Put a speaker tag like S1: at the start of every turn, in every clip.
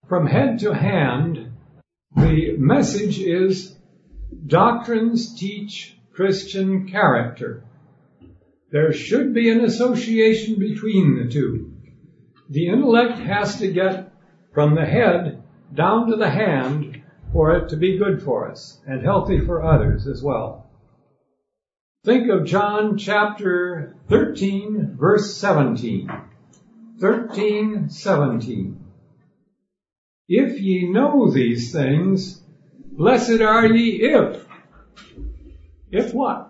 S1: From head to hand, the message is doctrines teach Christian character. There should be an association between the two. The intellect has to get from the head down to the hand for it to be good for us and healthy for others as well. Think of John chapter 13, verse 17. 13:17. If ye know these things, blessed are ye if. If what?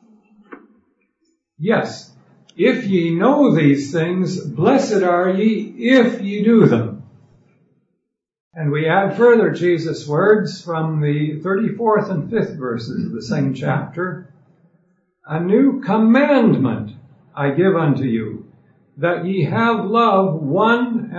S1: Yes. If ye know these things, blessed are ye if ye do them. And we add further Jesus' words from the 34th and 5th verses of the same chapter. A new commandment I give unto you, that ye have love one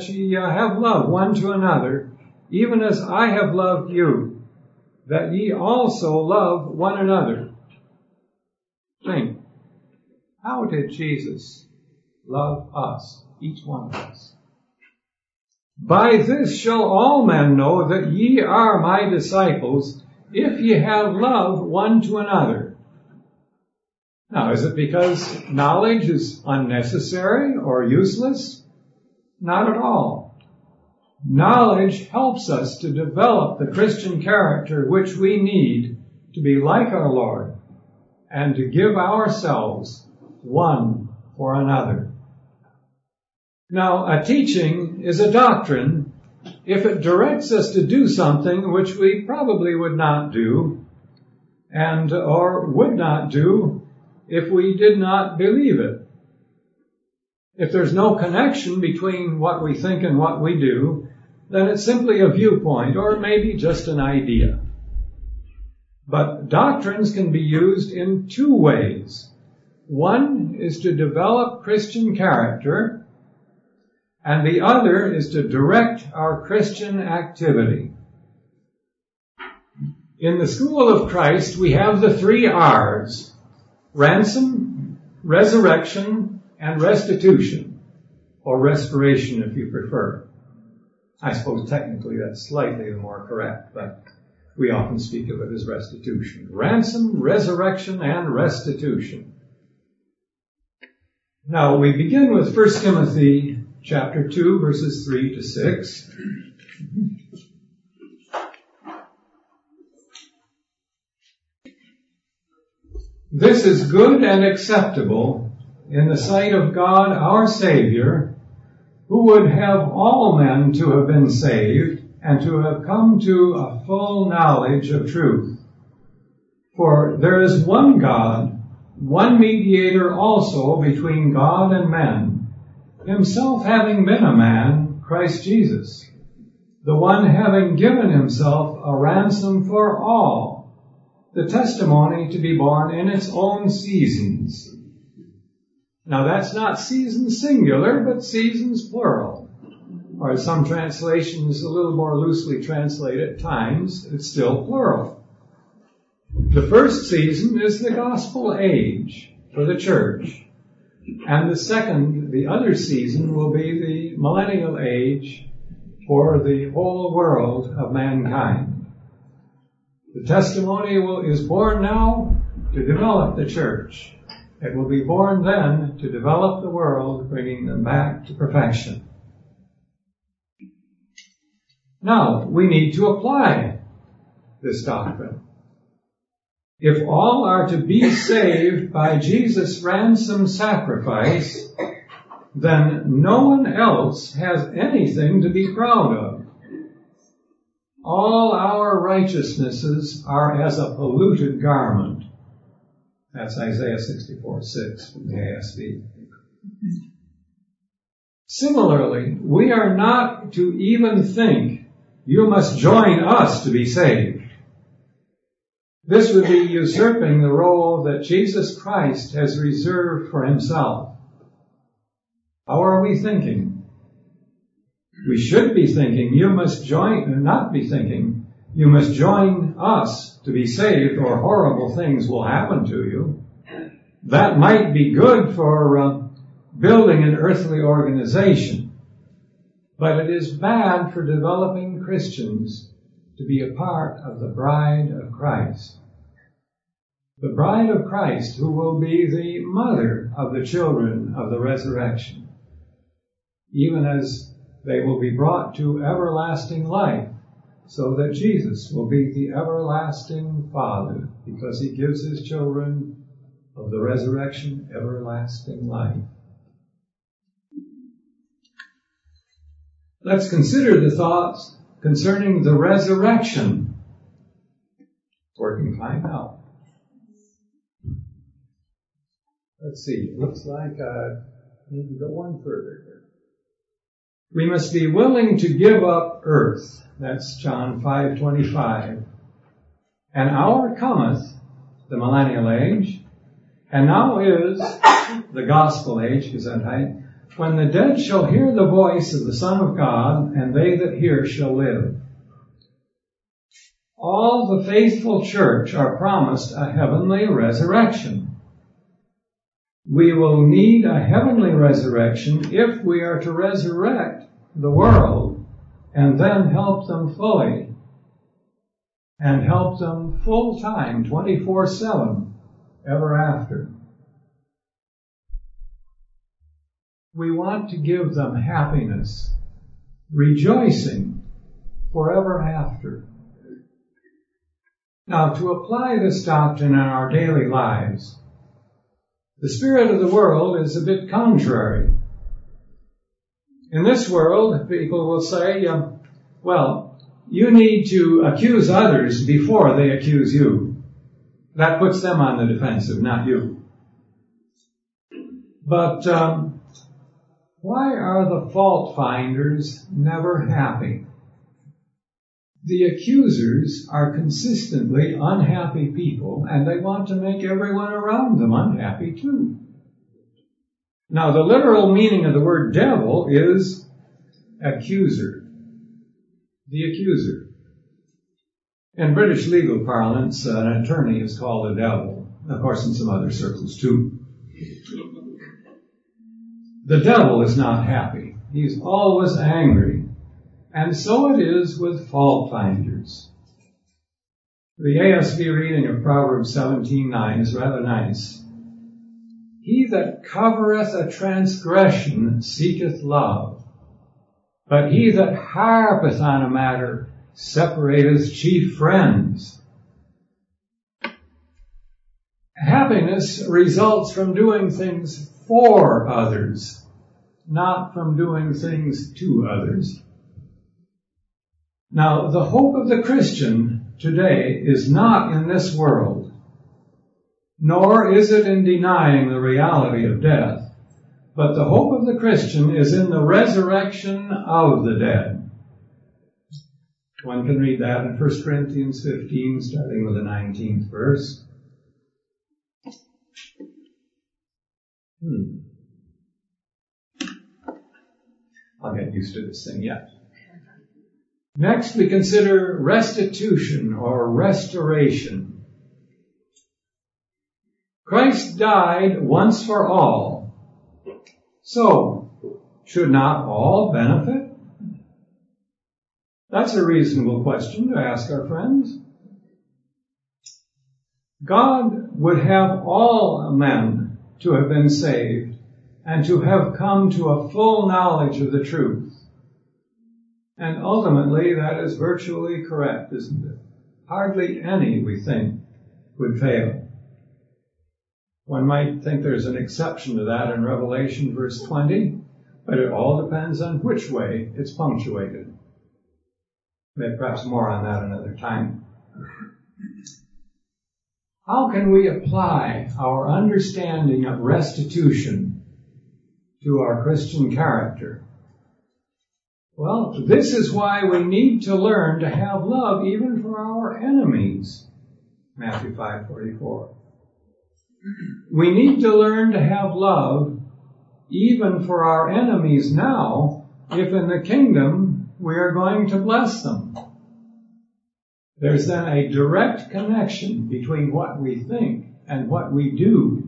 S1: to another, even as I have loved you, that ye also love one another. Think, how did Jesus love us, each one of us? By this shall all men know that ye are my disciples, if ye have love one to another. Now, is it because knowledge is unnecessary or useless? Not at all. Knowledge helps us to develop the Christian character which we need to be like our Lord and to give ourselves one for another. Now, a teaching is a doctrine if it directs us to do something which we probably would not do or would not do if we did not believe it. If there's no connection between what we think and what we do, then it's simply a viewpoint or maybe just an idea. But doctrines can be used in two ways. One is to develop Christian character, and the other is to direct our Christian activity. In the School of Christ, we have the 3 R's: ransom, resurrection, and restitution, or restoration if you prefer. I suppose technically that's slightly more correct, but we often speak of it as restitution. Ransom, resurrection, and restitution. Now we begin with 1 Timothy chapter 2, verses 3 to 6. This is good and acceptable in the sight of God our Savior, who would have all men to have been saved and to have come to a full knowledge of truth. For there is one God, one mediator also between God and men, himself having been a man, Christ Jesus, the one having given himself a ransom for all, the testimony to be born in its own seasons. Now that's not seasons singular, but seasons plural. Or as some translations a little more loosely translate at times, it's still plural. The first season is the gospel age for the church. And the other season will be the millennial age for the whole world of mankind. The testimony is born now to develop the church. It will be born then to develop the world, bringing them back to perfection. Now, we need to apply this doctrine. If all are to be saved by Jesus' ransom sacrifice, then no one else has anything to be proud of. All our righteousnesses are as a polluted garment. That's Isaiah 64:6 from the ASV. Similarly, we are not to even think, you must join us to be saved. This would be usurping the role that Jesus Christ has reserved for himself. How are we thinking? We should be thinking, you must join, and not be thinking, you must join us to be saved or horrible things will happen to you. That might be good for building an earthly organization. But it is bad for developing Christians to be a part of the bride of Christ. The bride of Christ, who will be the mother of the children of the resurrection, even as they will be brought to everlasting life, so that Jesus will be the everlasting Father, because he gives his children of the resurrection everlasting life. Let's consider the thoughts concerning the resurrection. Working fine now. Let's see. It looks like I need to go one further here. We must be willing to give up earth. That's John 5:25. An hour cometh, the millennial age, and now is the gospel age, Gesundheit, when the dead shall hear the voice of the Son of God, and they that hear shall live. All the faithful church are promised a heavenly resurrection. We will need a heavenly resurrection if we are to resurrect the world and then help them fully and help them full time, 24/7, ever after. We want to give them happiness, rejoicing forever after. Now, to apply this doctrine in our daily lives, the spirit of the world is a bit contrary. In this world, people will say, well, you need to accuse others before they accuse you. That puts them on the defensive, not you. But why are the fault finders never happy? The accusers are consistently unhappy people, and they want to make everyone around them unhappy too. Now, the literal meaning of the word devil is accuser. The accuser. In British legal parlance, an attorney is called a devil. Of course, in some other circles too. The devil is not happy. He's always angry. And so it is with fault finders. The ASV reading of Proverbs 17:9 is rather nice. He that covereth a transgression seeketh love, but he that harpeth on a matter separateth chief friends. Happiness results from doing things for others, not from doing things to others. Now, the hope of the Christian today is not in this world, nor is it in denying the reality of death, but the hope of the Christian is in the resurrection of the dead. One can read that in 1 Corinthians 15, starting with the 19th verse. I'll get used to this thing yet. Next, we consider restitution or restoration. Christ died once for all. So, should not all benefit? That's a reasonable question to ask our friends. God would have all men to have been saved and to have come to a full knowledge of the truth. And ultimately, that is virtually correct, isn't it? Hardly any, we think, would fail. One might think there's an exception to that in Revelation verse 20, but it all depends on which way it's punctuated. Maybe perhaps more on that another time. How can we apply our understanding of restitution to our Christian character? Well, this is why we need to learn to have love even for our enemies. Matthew 5:44. We need to learn to have love even for our enemies now, if in the kingdom we are going to bless them. There's then a direct connection between what we think and what we do.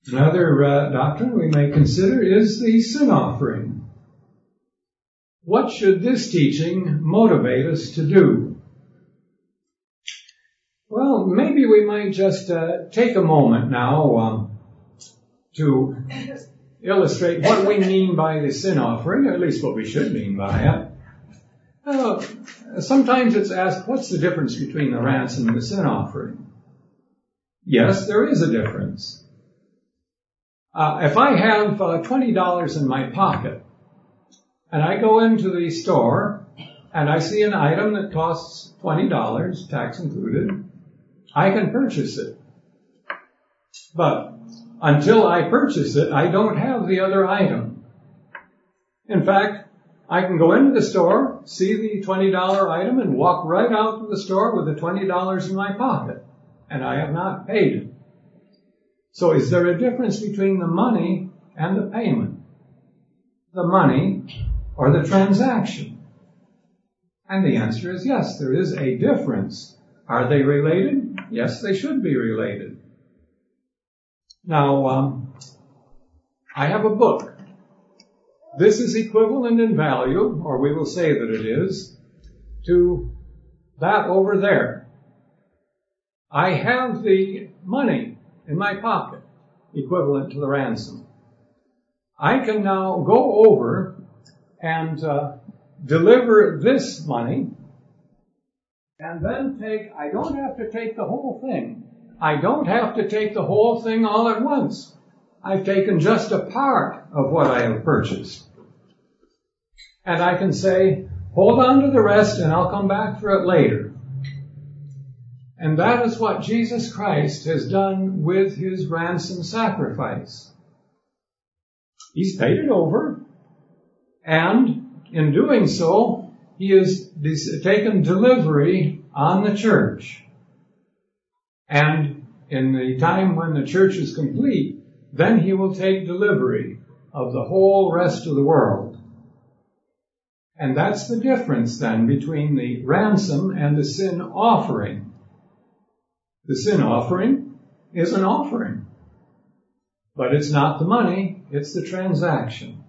S1: Another doctrine we may consider is the sin offering. What should this teaching motivate us to do? Well, maybe we might just take a moment now to illustrate what we mean by the sin offering, or at least what we should mean by it. Sometimes it's asked, what's the difference between the ransom and the sin offering? Yes, there is a difference. If I have $20 in my pocket, and I go into the store, and I see an item that costs $20, tax included, I can purchase it. But until I purchase it, I don't have the other item. In fact, I can go into the store, see the $20 item, and walk right out of the store with the $20 in my pocket, and I have not paid it. So is there a difference between the money and the payment? The money or the transaction? And the answer is yes, there is a difference. Are they related? Yes, they should be related. Now, I have a book. This is equivalent in value, or we will say that it is, to that over there. I have the money in my pocket, equivalent to the ransom. I can now go over and deliver this money, and then I don't have to take the whole thing. I don't have to take the whole thing all at once. I've taken just a part of what I have purchased. And I can say, hold on to the rest and I'll come back for it later. And that is what Jesus Christ has done with his ransom sacrifice. He's paid it over, and in doing so, he has taken delivery on the church. And in the time when the church is complete, then he will take delivery of the whole rest of the world. And that's the difference then between the ransom and the sin offering. The sin offering is an offering, but it's not the money, it's the transaction.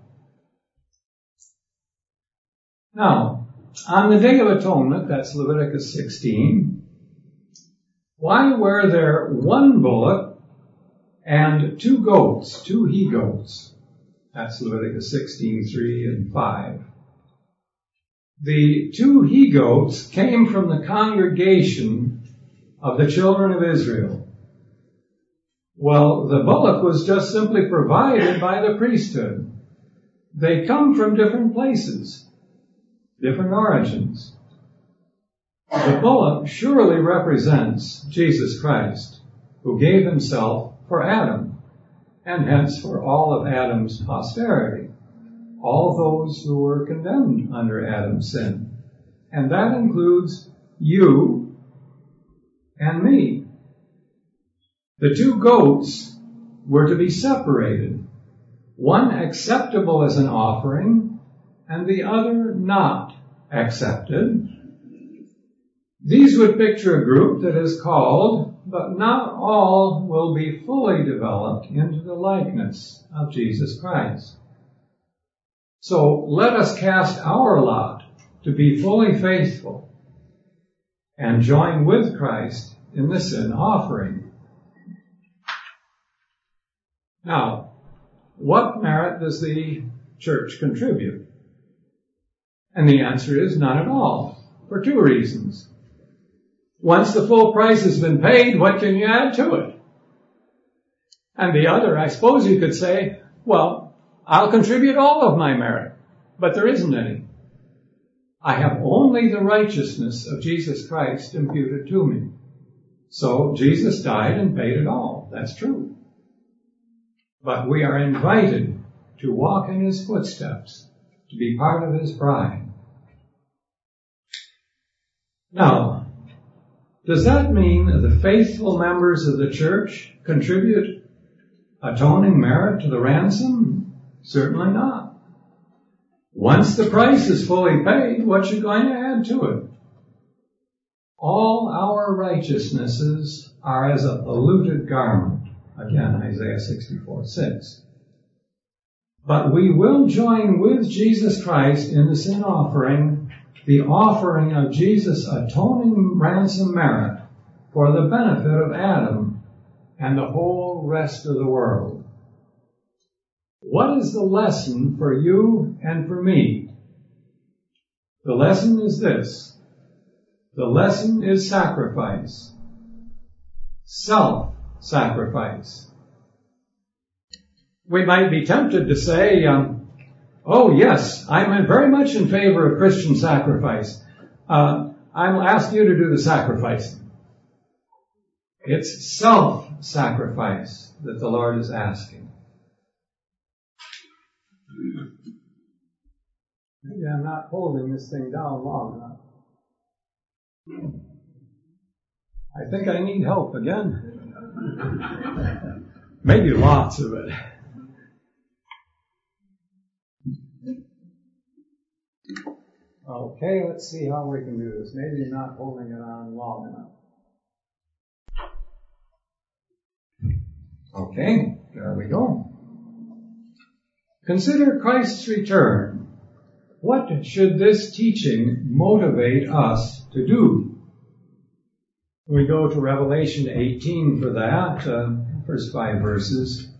S1: Now, on the Day of Atonement, that's Leviticus 16, why were there one bullock and 2 goats, 2 he-goats? That's Leviticus 16, 3 and 5. The 2 he-goats came from the congregation of the children of Israel. Well, the bullock was just simply provided by the priesthood. They come from different places, different origins. The bullock surely represents Jesus Christ, who gave himself for Adam, and hence for all of Adam's posterity, all those who were condemned under Adam's sin. And that includes you and me. The 2 goats were to be separated, one acceptable as an offering, and the other not accepted. These would picture a group that is called, but not all will be fully developed into the likeness of Jesus Christ. So let us cast our lot to be fully faithful and join with Christ in the sin offering. Now, what merit does the church contribute? And the answer is none at all, for 2 reasons. Once the full price has been paid, what can you add to it? And the other, I suppose you could say, well, I'll contribute all of my merit, but there isn't any. I have only the righteousness of Jesus Christ imputed to me. So Jesus died and paid it all. That's true. But we are invited to walk in his footsteps, to be part of his bride. Now, does that mean that the faithful members of the church contribute atoning merit to the ransom? Certainly not. Once the price is fully paid, what you going to add to it? All our righteousnesses are as a polluted garment Again, Isaiah 64:6. But we will join with Jesus Christ in the sin offering, the offering of Jesus' atoning ransom merit for the benefit of Adam and the whole rest of the world. What is the lesson for you and for me? The lesson is this. The lesson is sacrifice. Self-sacrifice. We might be tempted to say, oh yes, I'm very much in favor of Christian sacrifice. I'll ask you to do the sacrificing. It's self-sacrifice that the Lord is asking. Maybe I'm not holding this thing down long enough. I think I need help again. Maybe lots of it. Okay, let's see how we can do this. Maybe not holding it on long enough. Okay, there we go. Consider Christ's return. What should this teaching motivate us to do? We go to Revelation 18 for that, first 5 verses.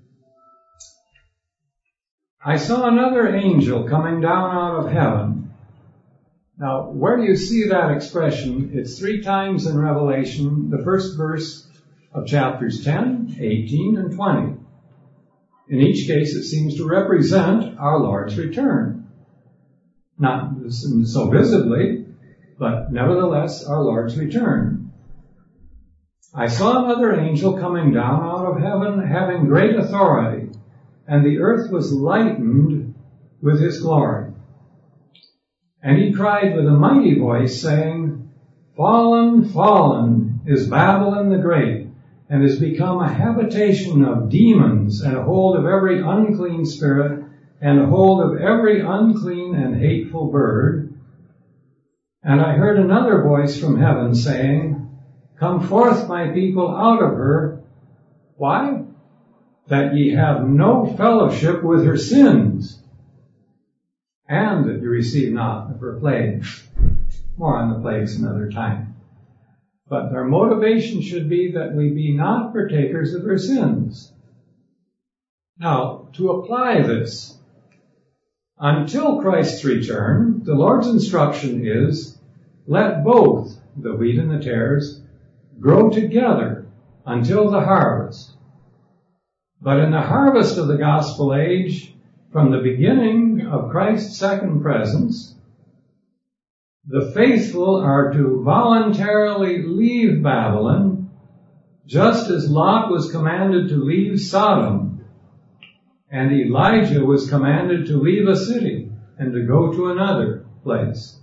S1: I saw another angel coming down out of heaven. Now, where do you see that expression? It's 3 times in Revelation, the first verse of chapters 10, 18, and 20. In each case, it seems to represent our Lord's return. Not so visibly, but nevertheless, our Lord's return. I saw another angel coming down out of heaven, having great authority, and the earth was lightened with his glory. And he cried with a mighty voice, saying, Fallen, fallen is Babylon the Great, and has become a habitation of demons, and a hold of every unclean spirit, and a hold of every unclean and hateful bird. And I heard another voice from heaven saying, Come forth, my people, out of her. Why? That ye have no fellowship with her sins, and that you receive not of her plagues. More on the plagues another time. But their motivation should be that we be not partakers of her sins. Now, to apply this, until Christ's return, the Lord's instruction is, let both, the wheat and the tares, grow together until the harvest. But in the harvest of the gospel age, from the beginning of Christ's second presence, the faithful are to voluntarily leave Babylon, just as Lot was commanded to leave Sodom, and Elijah was commanded to leave a city and to go to another place.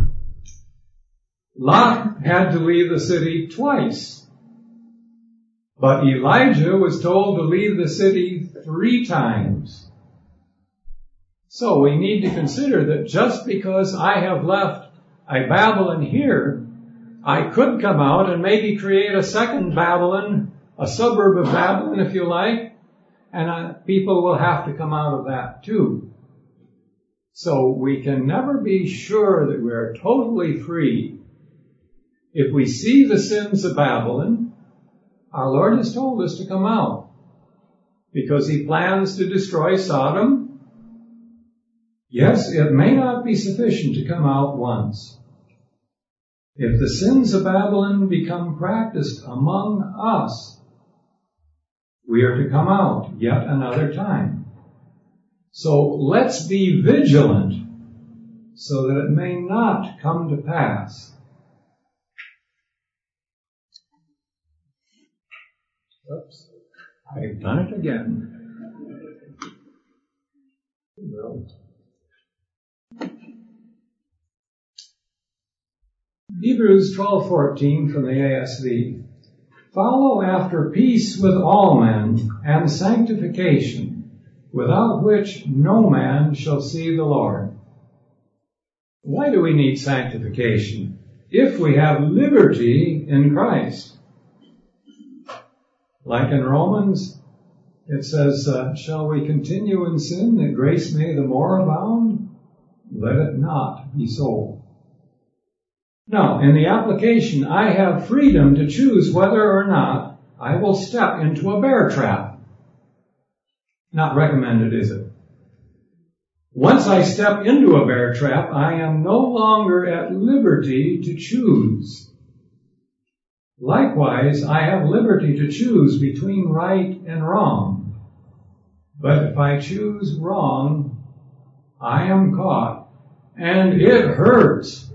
S1: Lot had to leave the city twice, but Elijah was told to leave the city 3 times. So we need to consider that just because I have left a Babylon here, I could come out and maybe create a second Babylon, a suburb of Babylon if you like, and people will have to come out of that too. So we can never be sure that we are totally free. If we see the sins of Babylon, our Lord has told us to come out because he plans to destroy Sodom. Yes, it may not be sufficient to come out once. If the sins of Babylon become practiced among us, we are to come out yet another time. So let's be vigilant so that it may not come to pass. Oops, I've done it again. No. Hebrews 12:14 from the ASV. Follow after peace with all men and sanctification, without which no man shall see the Lord. Why do we need sanctification? If we have liberty in Christ. Like in Romans, it says, shall we continue in sin that grace may the more abound? Let it not be so. Now, in the application, I have freedom to choose whether or not I will step into a bear trap. Not recommended, is it? Once I step into a bear trap, I am no longer at liberty to choose. Likewise, I have liberty to choose between right and wrong. But if I choose wrong, I am caught, and it hurts.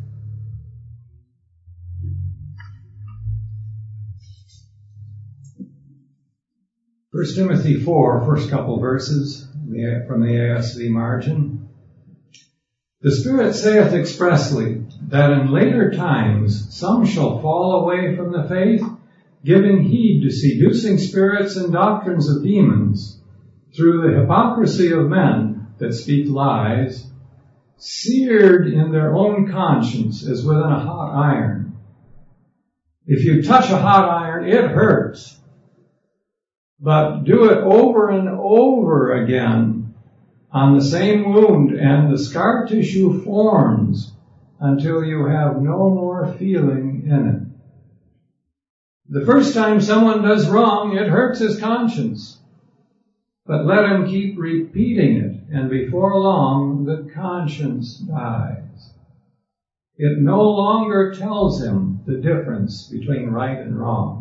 S1: First Timothy 4, first couple verses from the ASV margin. The Spirit saith expressly that in later times some shall fall away from the faith, giving heed to seducing spirits and doctrines of demons, through the hypocrisy of men that speak lies, seared in their own conscience as within a hot iron. If you touch a hot iron, it hurts. But do it over and over again on the same wound, and the scar tissue forms until you have no more feeling in it. The first time someone does wrong, it hurts his conscience. But let him keep repeating it, and before long the conscience dies. It no longer tells him the difference between right and wrong.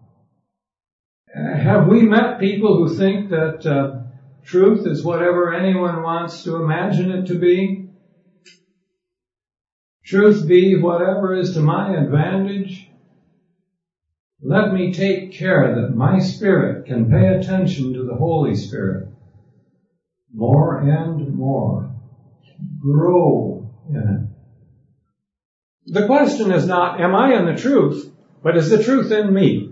S1: Have we met people who think that truth is whatever anyone wants to imagine it to be? Truth be whatever is to my advantage? Let me take care that my spirit can pay attention to the Holy Spirit more and more. Grow in it. The question is not, am I in the truth, but is the truth in me?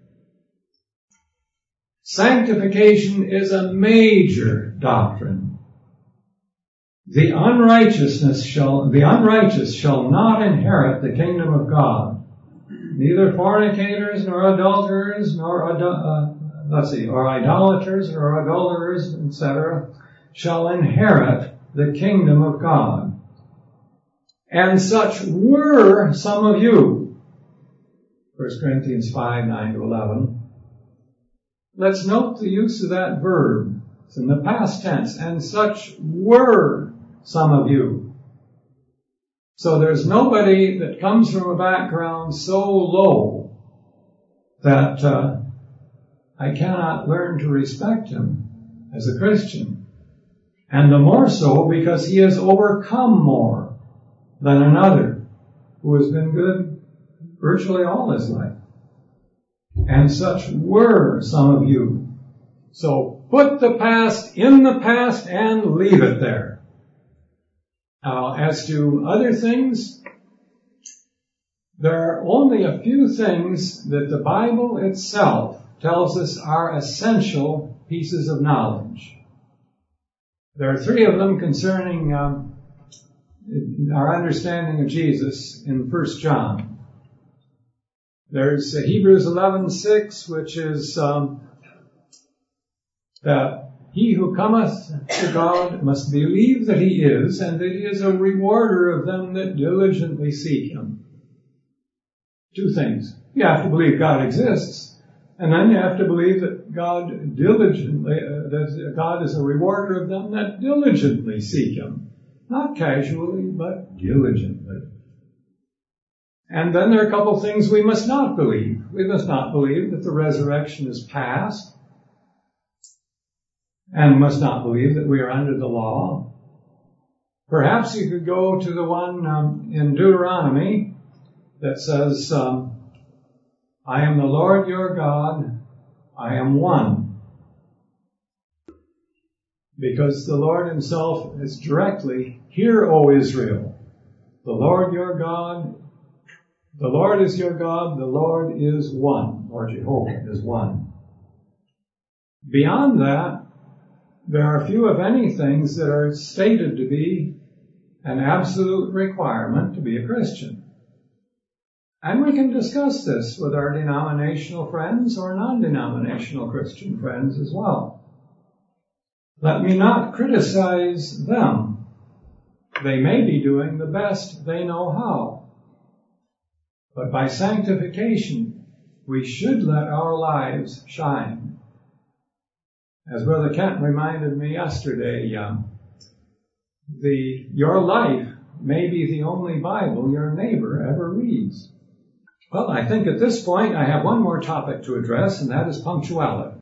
S1: Sanctification is a major doctrine. The unrighteous shall not inherit the kingdom of God. Neither fornicators, nor adulterers, or idolaters, or adulterers, etc., shall inherit the kingdom of God. And such were some of you. 1 Corinthians 5, 9 to 11. Let's note the use of that verb. It's in the past tense. And such were some of you. So there's nobody that comes from a background so low that I cannot learn to respect him as a Christian. And the more so because he has overcome more than another who has been good virtually all his life. And such were some of you. So put the past in the past and leave it there. Now, as to other things, there are only a few things that the Bible itself tells us are essential pieces of knowledge. There are three of them concerning our understanding of Jesus in 1 John. There's Hebrews 11:6, which is that he who cometh to God must believe that he is, and that he is a rewarder of them that diligently seek him. Two things. You have to believe God exists, and then you have to believe that God is a rewarder of them that diligently seek him. Not casually, but diligently. And then there are a couple of things we must not believe. We must not believe that the resurrection is past, and must not believe that we are under the law. Perhaps you could go to the one in Deuteronomy that says, I am the Lord your God, I am one. Because the Lord himself is directly, hear, O Israel, the Lord your God, the Lord is your God, the Lord is one, or Jehovah is one. Beyond that, there are few, if any, things that are stated to be an absolute requirement to be a Christian. And we can discuss this with our denominational friends or non-denominational Christian friends as well. Let me not criticize them. They may be doing the best they know how. But by sanctification, we should let our lives shine. As Brother Kent reminded me yesterday, your life may be the only Bible your neighbor ever reads. Well, I think at this point I have one more topic to address, and that is punctuality.